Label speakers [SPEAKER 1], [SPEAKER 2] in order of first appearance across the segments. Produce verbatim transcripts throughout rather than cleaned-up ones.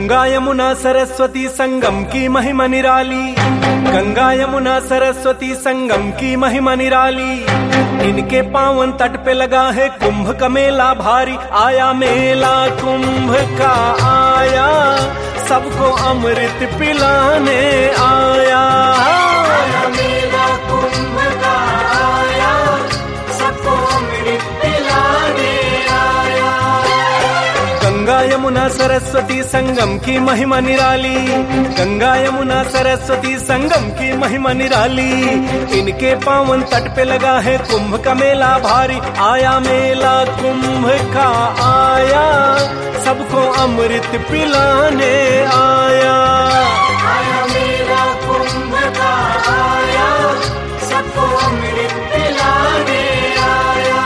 [SPEAKER 1] गंगा यमुना सरस्वती संगम की महिमा निराली, गंगा यमुना सरस्वती संगम की महिमा निराली। इनके पावन तट पे लगा है कुंभ का मेला भारी, आया मेला कुंभ का आया, सबको अमृत पिलाने आया।
[SPEAKER 2] आया मेला कुंभ का आया, सबको अमृत पिलाने आया।
[SPEAKER 1] गंगा यमुना सरस्वती संगम की महिमा निराली, गंगा यमुना सरस्वती संगम की महिमा निराली। इनके पावन तट पे लगा है कुंभ का मेला भारी, आया मेला कुंभ का आया, सबको अमृत पिलाने आया।
[SPEAKER 2] आया मेला कुंभ का आया, सबको अमृत पिलाने आया।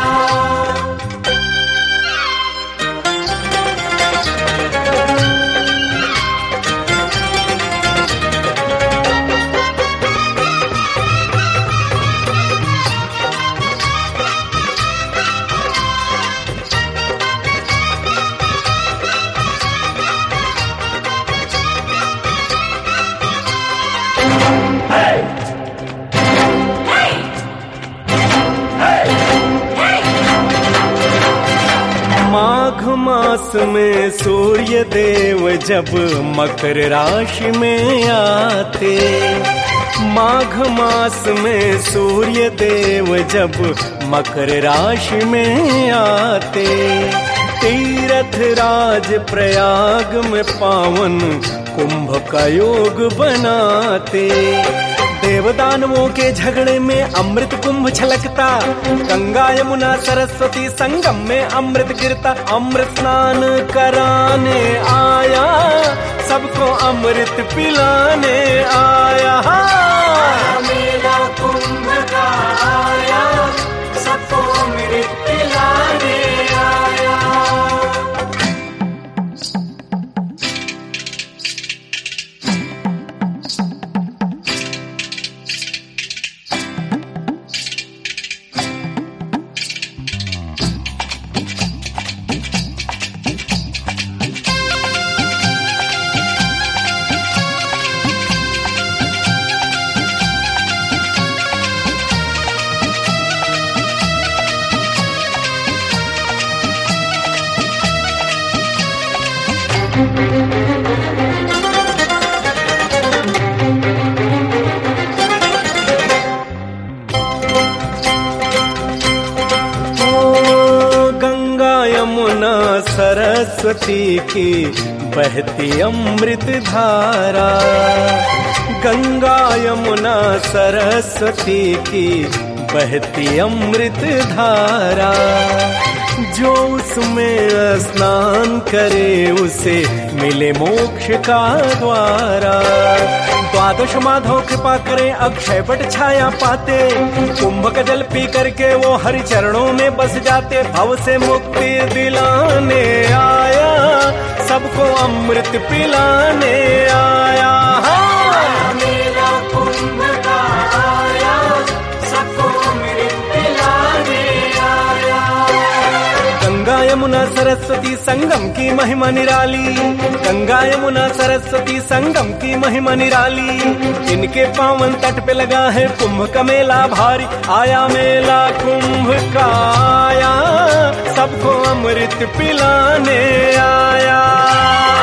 [SPEAKER 1] माघ मास में सूर्य देव जब मकर राशि में आते, माघ मास में सूर्य देव जब मकर राशि में आते, तीर्थ राज प्रयाग में पावन कुंभ का योग बनाते। देवदानवों के झगड़े में अमृत कुंभ छलकता, गंगा यमुना सरस्वती संगम में अमृत गिरता। अमृत स्नान कराने आया, सबको अमृत पिलाने आया।
[SPEAKER 2] आया मेला कुंभ का आया, सबको अमृत पिलाने आया।
[SPEAKER 1] गंगा यमुना सरस्वती की बहती अमृत धारा, गंगा यमुना सरस्वती की बहती अमृत धारा। जो उसमें स्नान करे उसे मिले मोक्ष का द्वारा। द्वादश माधव कृपा करे अक्षय वट छाया पाते, कुंभ का जल पी करके वो हरि चरणों में बस जाते। भव से मुक्ति दिलाने आया, सबको अमृत पिलाने आया।
[SPEAKER 2] आया मेला कुंभ का आया, सबको अमृत पिलाने आया।
[SPEAKER 1] गंगा यमुना सरस्वती संगम की महिमा निराली, गंगा यमुना सरस्वती संगम की महिमा निराली। इनके पावन तट पे लगा है कुंभ का मेला भारी, आया मेला कुंभ का आया, सबको अमृत पिलाने आया।